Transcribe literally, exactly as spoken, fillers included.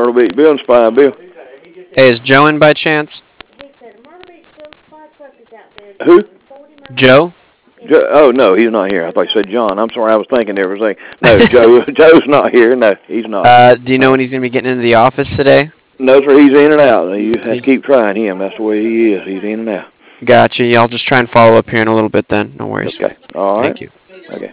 Myrtle Beach building supply, Bill. Hey, is Joe in by chance? Who? Joe? Joe, oh no, he's not here. I thought you said John. I'm sorry, I was thinking everything. No, Joe. Joe's not here. No, he's not. Uh, do you know when he's going to be getting into the office today? No, sir. He's in and out. You have to keep trying him. That's the way he is. He's in and out. Gotcha. Yeah, I'll just try and follow up here in a little bit then. No worries. Okay. All right. Thank you. Okay.